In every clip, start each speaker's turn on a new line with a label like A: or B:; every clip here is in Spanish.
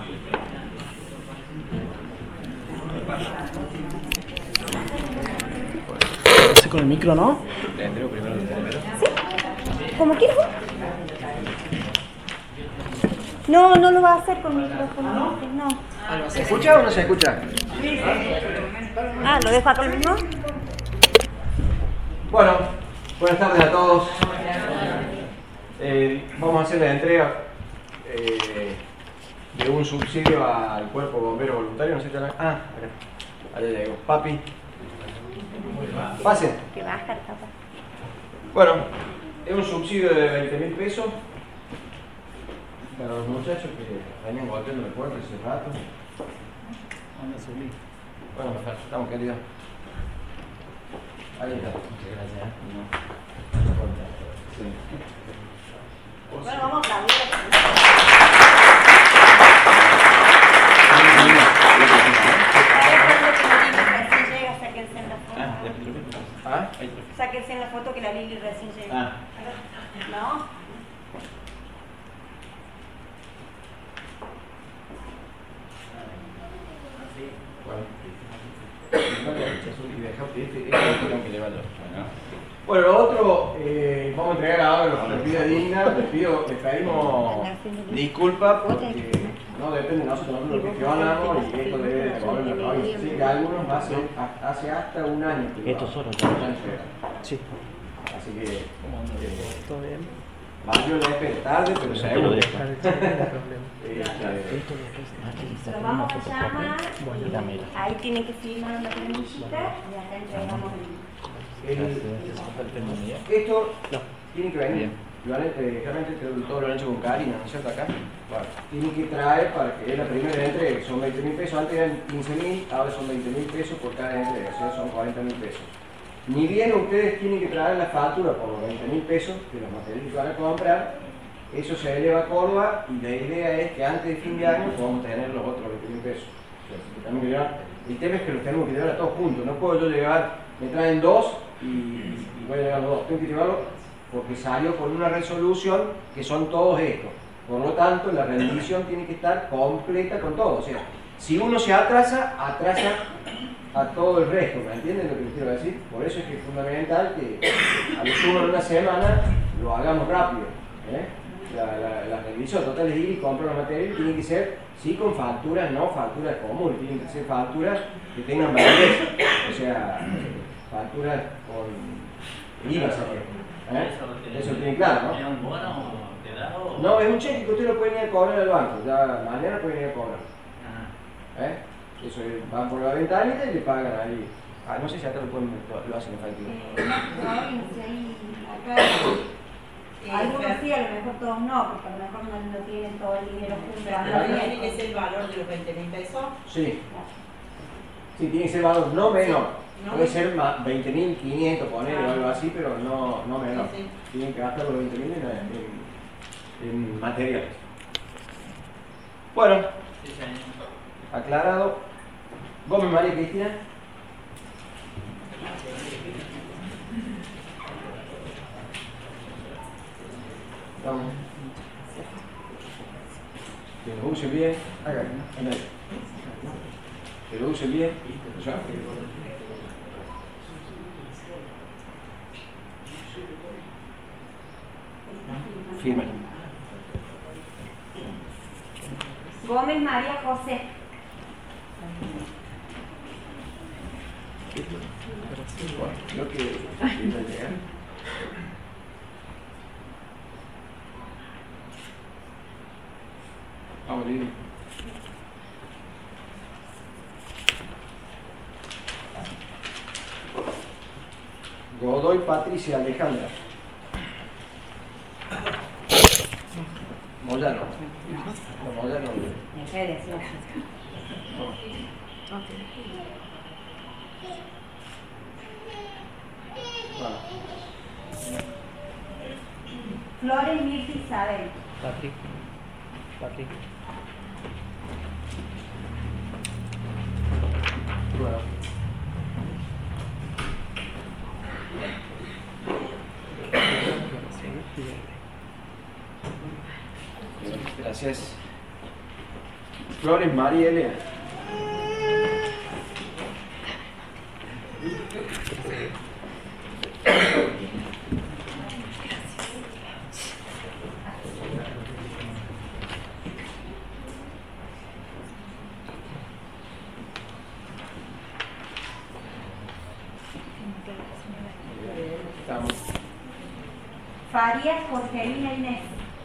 A: Con el micro, ¿no?
B: ¿Le entrego primero el teléfono?
C: ¿Sí? ¿Cómo quieres? No, no lo va a hacer con micrófono. No.
B: ¿Se escucha o no se escucha?
C: Ah, ¿lo dejo acá lo mismo?
B: Bueno, buenas tardes a todos. Vamos a hacer la entrega de un subsidio al Cuerpo Bombero Voluntario. No sé si están acá. Ah, allá llegó. Papi. Pasen.
C: Que baja el papá.
B: Bueno, es un subsidio de 20.000 pesos para los muchachos que venían golpeando la puerta hace rato. Bueno, estamos queridos. Ahí está. Muchas gracias. Sí.
C: Bueno, vamos a aplaudir. Sáquense en la foto que la Lili recién llegó. ¿No?
B: Bueno, lo otro, vamos a entregar ahora los despidos dignas. Les pedimos disculpas porque no depende de nosotros lo gestionamos y esto debe de correr la provincia. Así que algunos hace hasta un año que
A: Esto solo ya. Sí.
B: Así que
A: ¿Todo bien?
B: valió la espera tarde, pero seguro.
C: Lo vamos a llamar.
A: Bueno, dámela.
C: Ahí tienen que firmar una planillita y acá entregamos
B: Esto tiene que venir. Realmente todo lo han hecho con Karina, ¿no es cierto? Acá. Bueno, tiene que traer para que es la primera entrega. Son 20.000 pesos, antes eran 15.000, ahora son 20.000 pesos por cada entrega, o sea, son 40.000 pesos. Ni bien ustedes tienen que traer la factura por los 20.000 pesos de los materiales que van a comprar, eso se eleva a Córdoba y la idea es que antes de fin de año podamos tener los otros 20.000 pesos. O sea, que tenemos que llevar, el tema es que los tenemos que llevar a todos juntos, no puedo yo llevar, me traen dos y voy a llevar los dos, tengo que llevarlo porque salió con una resolución que son todos estos. Por lo tanto, la rendición tiene que estar completa con todo. O sea, si uno se atrasa, atrasa a todo el resto, ¿me entienden lo que les quiero decir? Por eso es que es fundamental que a lo sumo de una semana lo hagamos rápido. La revisión total es ir y comprar la materia tiene que ser, sí, con facturas, no facturas comunes, tienen que ser facturas que tengan validez, o sea, facturas con IVA, eso tiene claro, ¿no?
D: ¿Es un bono te da o...?
B: No, es un cheque que usted lo puede ir a cobrar al banco, ya mañana pueden ir a cobrar. Eso es, van por la ventanita y le pagan ahí. No sé si acá lo hacen efectivo.
C: Algunos sí, a lo mejor todos no, porque a lo mejor no tienen todo el dinero junto.
E: ¿Tiene que ser el valor de los 20.000 pesos?
B: Sí. Sí, tiene que ser valor no menor. Puede ser 20.500, poner o algo así, pero no menor.
E: Sí.
B: Tienen que gastar los 20.000 en materiales. Bueno, aclarado. Gómez María Cristina. Vamos. Que lo use bien. Acá, que lo use bien. Ya. Firme.
C: Gómez María José.
B: Bueno, creo que iba a llegar. Vamos, Lili. Godoy Patricia Alejandra. Moyano. No, Moyano.
C: Flores Mirta Isabel.
A: Patrick.
B: Bueno. Gracias. Flores María Elena. Estamos.
C: Farías Jorgelina Inés.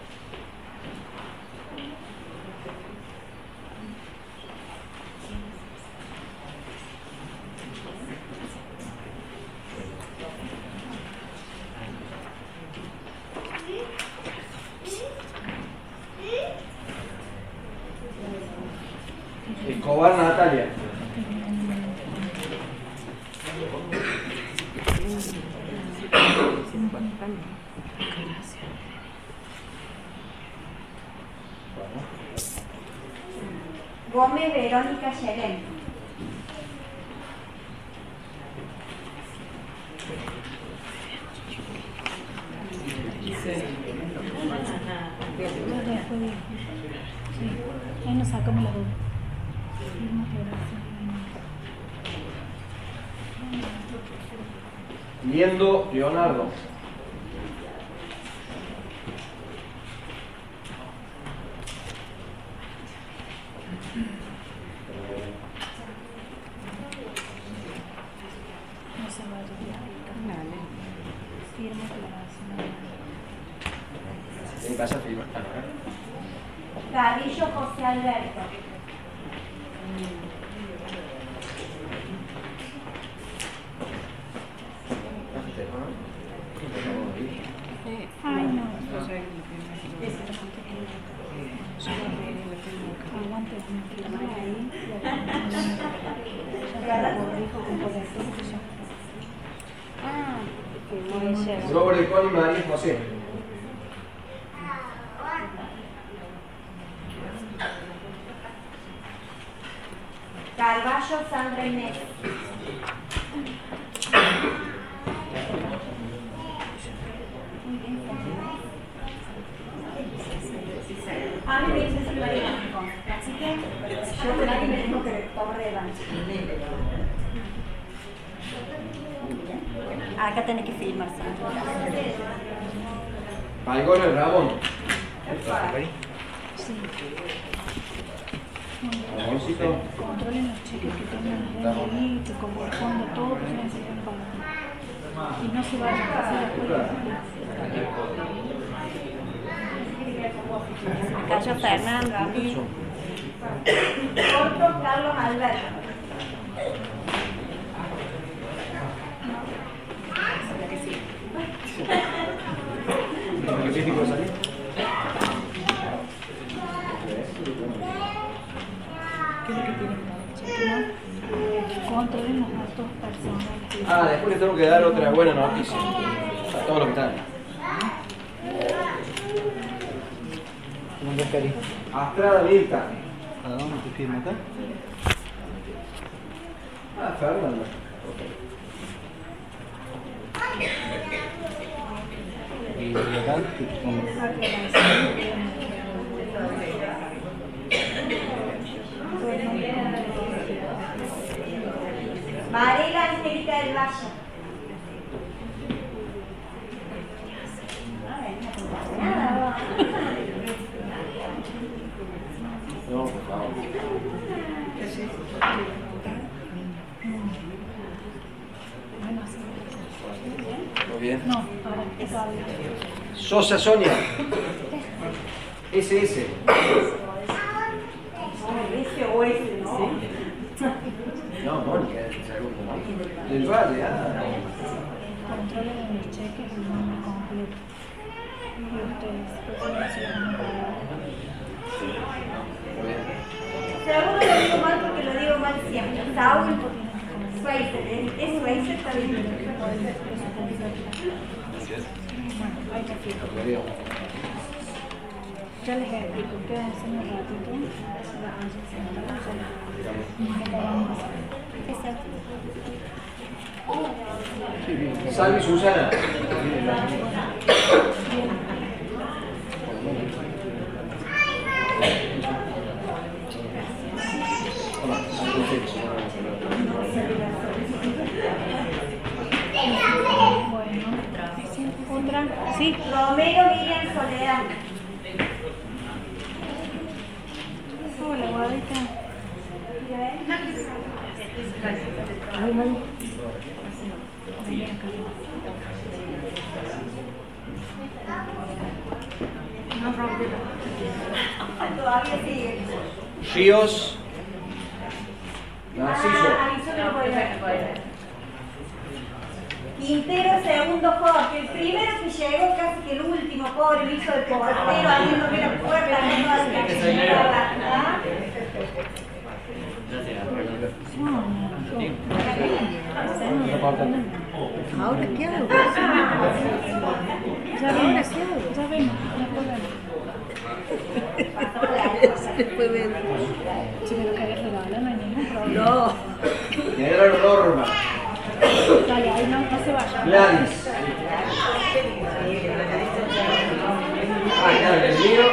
B: Escobar Natalia.
C: Gómez Verónica Xerén.
F: Ahí nos sacamos la duda.
B: Liendo Leonardo.
F: No se vaya a firma que la vas
B: En casa firma.
C: Carrillo José Alberto.
F: Ay, no. Aguante,
B: Robert Connie María José.
C: Carballo Sandra Inés. A mí me dice María, así que yo con alguien me tengo que tomar revancha. Acá tenés que filmar, Sandra.
B: Algora Ramón.
F: Sí.
B: Ramoncito.
F: Controlen los cheques que tengan ahí, que corresponda todo, que se necesitan pagar. Y no se vayan a pasar después.
C: Cayo Fernando, a mí. Corto Carlos Alberto.
B: ¿Qué tipo de salir?
F: ¿Qué es lo que tienen que chequear? Controlen los datos personales.
B: Ah, después les tengo que dar otra buena noticia a todos los que están.
A: ¿Cómo andas, Cari?
B: Astrada Mirta.
A: ¿A dónde te firmo acá?
B: Ah, Fernando.
A: Y acá te pongo.
C: Mariela Angélica del Valle.
B: No, por favor. ¿Todo bien?
F: No, ahora es habla.
B: Sosa Sonia. SS.
C: Ese o ese, ¿no?
B: No, Mónica, es el segundo, ¿no? Del Valle,
F: Controlen los cheques y nombre completo. Y ustedes, pues no se van a pagar.
B: Muy bien.
C: Seguro lo digo mal porque lo digo mal siempre. Saúl Schweizer, ¿es Schweizer también?
F: Bueno, hay que fijar.
B: Muy bien.
F: Ya les explico, quédense un ratito. Exacto.
B: Salvi Susana.
F: Sí.
C: Romero Miriam Soledad.
F: Hola, guadita. No rompe.
C: Todavía sigue.
B: Ríos. Narciso.
C: Arizona Boyer. Quintero, segundo Jorge. El primero que llegó, casi que el último, pobre, lo hizo de portero, abriéndome la puerta, no
G: Ahora, ¿qué hago?
F: Ya ven, ya ven,
G: Después ven.
F: si me lo querés regalar, no hay ningún problema.
G: No.
B: General Norma.
F: Dale, ahí no se vaya.
B: Gladys. Claro, el mío.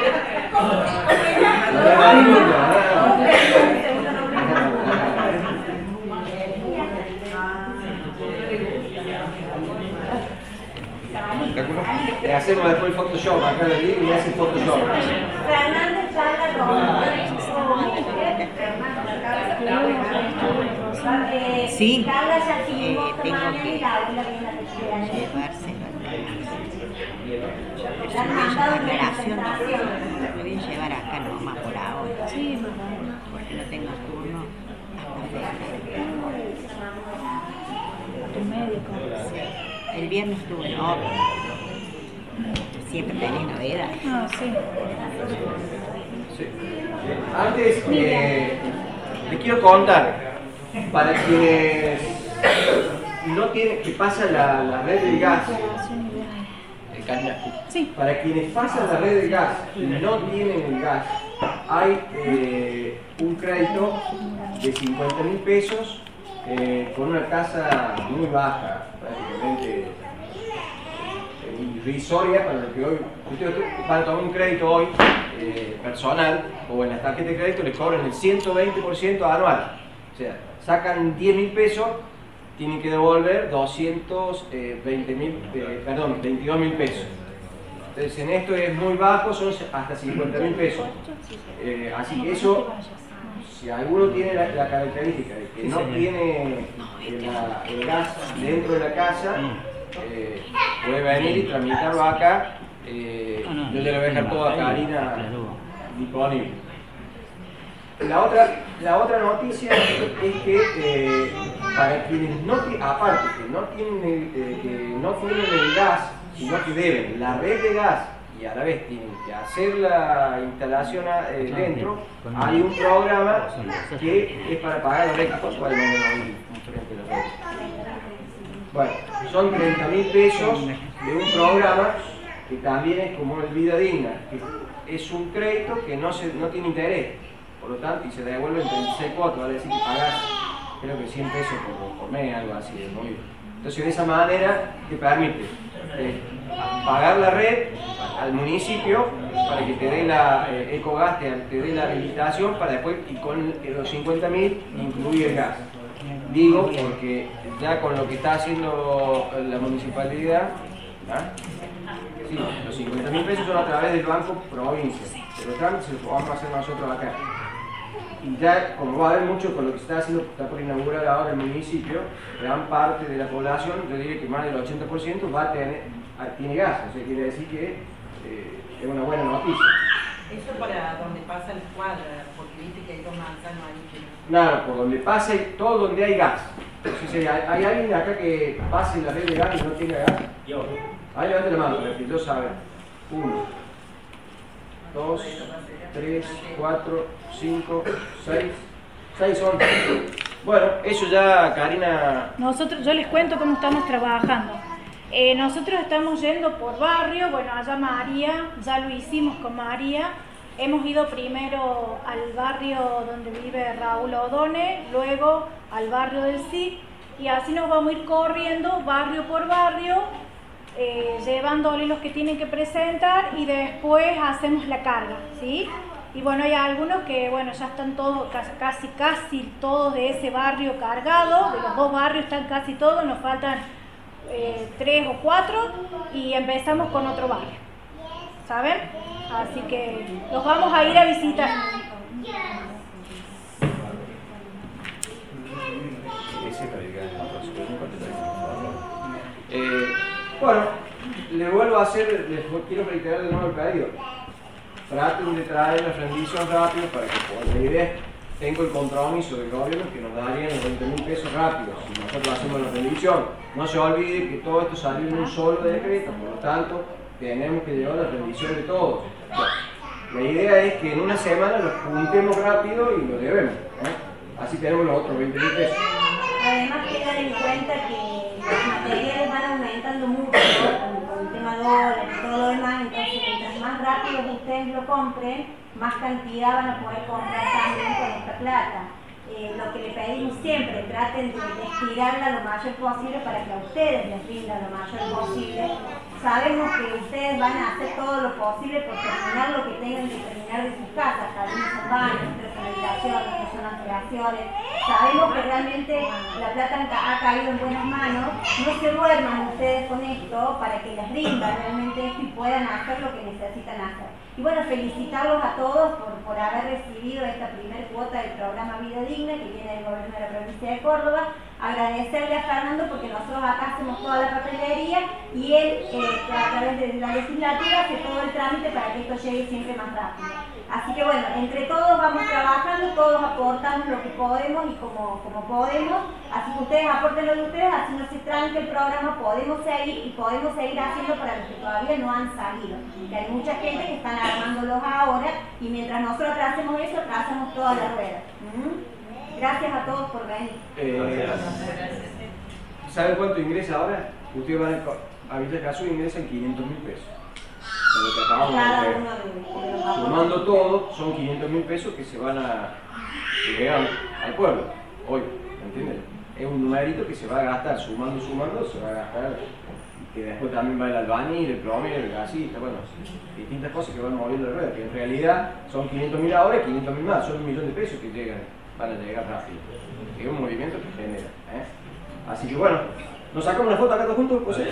B: Le hacemos después el Photoshop, acá le digo y le hacen Photoshop.
C: Fernández Salga Roma.
G: Sí.
C: Carla Yacimbo,
G: Tengo
C: Mañana
G: que
C: y Laura viene a cumpleaños.
G: llevárselo.
C: Le han mandado una
G: Relación, no.
C: presentación.
G: Lo voy a llevar acá nomás por ahora.
F: Sí, mamá.
G: Porque no tengo turno hasta
F: Tu médico.
G: el viernes tuve novio. Siempre tenés novedad.
F: Ah, sí.
B: Sí. Antes, les quiero contar, para quienes no tienen, que pasa la red del gas,
F: Sí.
B: para quienes pasan la red del gas y no tienen el gas, hay un crédito de 50.000 pesos con una tasa muy baja, prácticamente irrisoria para lo que hoy, ustedes van a tomar un crédito hoy personal o en las tarjetas de crédito les cobran el 120% anual, o sea, sacan 10.000 pesos, tienen que devolver 22.000 pesos. Entonces en esto es muy bajo, son hasta 50.000 pesos. Así que eso, si alguno tiene la característica de que no tiene el gas dentro de la casa, puede venir y tramitarlo acá. Yo le voy a dejar todo a Karina disponible. La otra noticia es que para quienes no tienen, aparte que no tienen que no tienen el gas, sino que deben la red de gas y a la vez tienen que hacer la instalación dentro, hay un programa que es para pagar la red. Bueno, son 30.000 pesos de un programa que también es como el Vida Digna, que es un crédito que no tiene interés, por lo tanto, y se devuelve en 36 cuotas, vale decir que pagas creo que 100 pesos por mes, algo así de movido. Entonces de esa manera te permite pagar la red al municipio para que te dé la Ecogas, te dé la habilitación para después, y con los 50.000 incluir el gas. Digo porque ya con lo que está haciendo la municipalidad, sí, los 50.000 pesos son a través del Banco Provincia, pero trámites se los vamos a hacer nosotros acá. Y ya, como va a haber mucho con lo que está haciendo, está por inaugurar ahora el municipio, gran parte de la población, yo diría que más del 80% tiene gas, o sea, quiere decir que es una buena noticia.
E: Eso para donde pasa el cuadro, porque viste que hay dos manzanos ahí que...
B: Claro, por donde pase, todo donde hay gas. Entonces, si hay alguien acá que pase la red de gas y no tenga gas, ahí levante la mano para que yo sabe. 1, 2, 3, 4, 5, 6 son. Bueno, eso ya, Karina.
F: Yo les cuento cómo estamos trabajando. Nosotros estamos yendo por barrio, bueno, allá María, ya lo hicimos con María. Hemos ido primero al barrio donde vive Raúl O'Donnell, luego al barrio del SIC, y así nos vamos a ir corriendo barrio por barrio, llevándole los que tienen que presentar y después hacemos la carga, ¿sí? Y bueno, hay algunos que bueno, ya están todos, casi todos de ese barrio cargados, de los dos barrios están casi todos, nos faltan 3 o 4 y empezamos con otro barrio, ¿saben? Así que los vamos a ir a visitar.
B: Bueno, le vuelvo a hacer, quiero reiterar de nuevo el pedido. Traten de traer la rendición rápido para que por la idea tengo el compromiso del gobierno que nos darían los 20.000 pesos rápidos si nosotros hacemos la rendición. No se olvide que todo esto salió en un solo decreto, por lo tanto tenemos que llevar la rendición de todos. La idea es que en una semana los juntemos rápido y lo llevemos, así tenemos los otros 20.000 pesos.
C: Además, tengan en cuenta que los materiales van aumentando mucho, ¿no? con el tema dólares y todo lo demás, entonces mientras más rápido ustedes lo compren, más cantidad van a poder comprar también con esta plata. Lo que le pedimos siempre, traten de estirarla lo mayor posible para que a ustedes les rinda lo mayor posible. Sabemos que ustedes van a hacer todo lo posible por terminar lo que tengan que terminar de sus casas, algunos son baños, otros son habitaciones, otros son ampliaciones. Sabemos que realmente la plata ha caído en buenas manos. No se duerman ustedes con esto para que les rinda realmente esto y puedan hacer lo que necesitan hacer. Y bueno, felicitarlos a todos por haber recibido esta primera cuota del programa Vida Digna que viene del gobierno de la provincia de Córdoba. Agradecerle a Fernando porque nosotros acá hacemos toda la papelería y él a través de la legislatura hace todo el trámite para que esto llegue siempre más rápido. Así que bueno, entre todos vamos trabajando, todos aportamos lo que podemos y como podemos, así que ustedes aporten lo de ustedes, así no se tranque el programa, podemos seguir haciendo para los que todavía no han salido. Que hay mucha gente que están armándolos ahora y mientras nosotros hacemos eso, trazamos toda la rueda. Gracias a todos por venir.
B: ¿Saben cuánto ingresa ahora? Ustedes van a Villa Casu ingresan 500.000 pesos. De lo que acabamos de ver. Sumando todo, son 500.000 pesos que se van que llegan al pueblo hoy, ¿entienden? Es un numerito que se va a gastar, sumando, se va a gastar, que después también va el albañil, el plomero, el gasista, bueno, distintas cosas que van moviendo la rueda, que en realidad son 500.000 ahora y 500.000 más, son 1.000.000 de pesos que van a llegar rápido. Es un movimiento que genera. Así que bueno, nos sacamos una foto acá todos juntos, pues.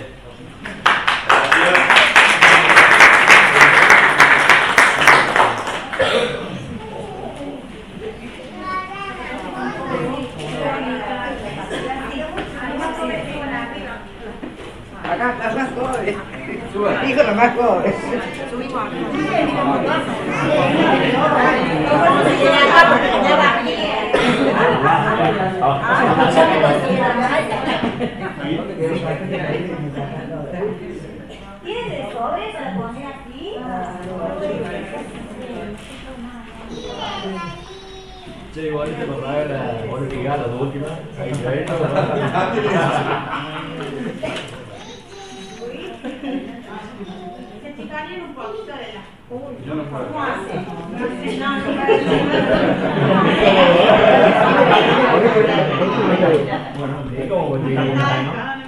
G: Acá, las más pobres.
B: Suban.
G: Digo los más pobres.
C: ¿Tienes de sobres? ¿Se la pone aquí?
D: Che, igualito por pagar la bonificada, la última. Ahí está esto.
C: Se chicarían un poquito de la...
D: Yo no puedo.
C: ¿Cómo hace?
D: Bueno, es como bonificada, ¿no?